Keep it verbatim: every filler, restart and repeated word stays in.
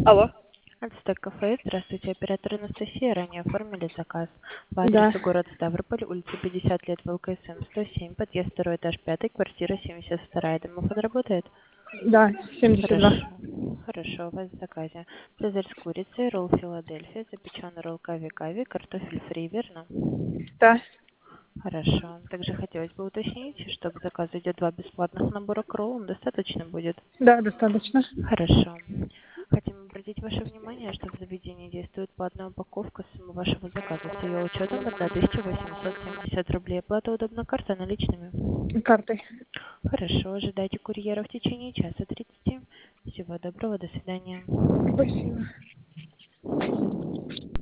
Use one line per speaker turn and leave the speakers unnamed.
Алло.
Ацтек кафе. Здравствуйте, оператор Анастасия. Ранее оформили заказ по
Да,
адресу город Ставрополь, улица пятьдесят лет, ВЛКСМ сто семь, подъезд второй этаж, пятый, квартира семьдесят два. Домофон работает?
да, семьдесят два.
Хорошо. Хорошо, у вас в заказе. Цезарь с курицей, ролл Филадельфия, запеченный ролл кави-кави, картофель фри, верно?
Да,
Хорошо. Также хотелось бы уточнить, что к заказу идет два бесплатных набора к роллам. Достаточно будет?
да, достаточно.
Хорошо. Хотим обратить ваше внимание, что в заведении действует платная упаковка суммы вашего заказа с ее учетом одна тысяча восемьсот семьдесят рублей. Оплата удобна картой наличными.
Картой.
Хорошо. Ожидайте курьера в течение часа тридцати. Всего доброго. До свидания.
Спасибо.